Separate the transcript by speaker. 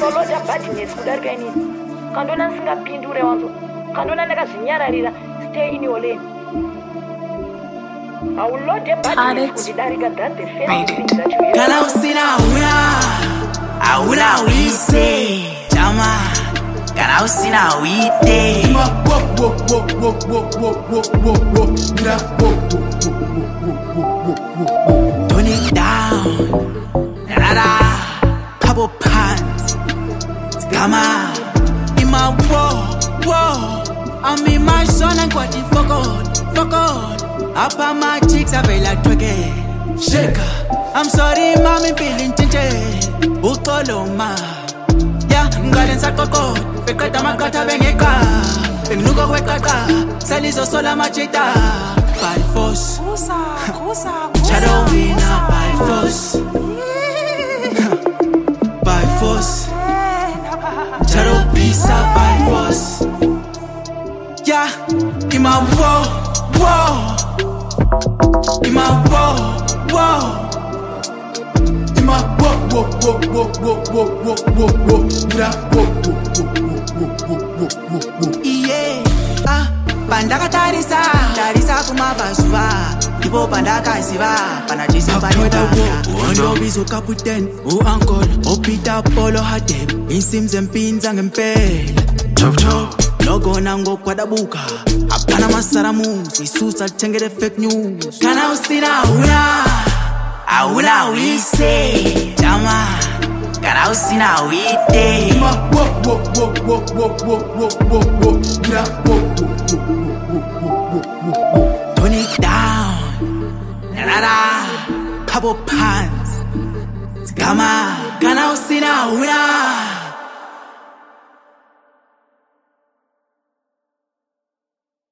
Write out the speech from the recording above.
Speaker 1: Loja badness kudarika ini. Kandona singapindure wanzo. Kandona ndakazinyararira stay in your lane. I will load the badness kudarika that the first thing that you hear.
Speaker 2: Kana usina aula we say chama. Kana usina wite. Turn it down. Couple pants. Come on. In my whoa. I'm in my son and got it fuck on. Up on my cheeks, I feel like twerking. Shake. I'm sorry, mommy, feeling tinted. Ukoloma. Yeah, ngalen sa koko. Pekata makata bengeka. Bengnuko wekata. Salizo sola macheta. By force. Shadow winner by force. By force. Shadow pizza by force. Yeah, in my whoa. In my whoa. In my whoa. Yeah, bandaka tarisa kumabasuba. Ibo bandaka siba, panajisa bandaka. Undo bizo kaputen, uncle, opita polo hatem. Insims and pins and impel. Chop. Logo nango kwadabuka. Apana masaramu, isusa tengere fake news. Kana usina aula we say chama. Kana usina wite. Turn it down. Couple pants. Kama kana usina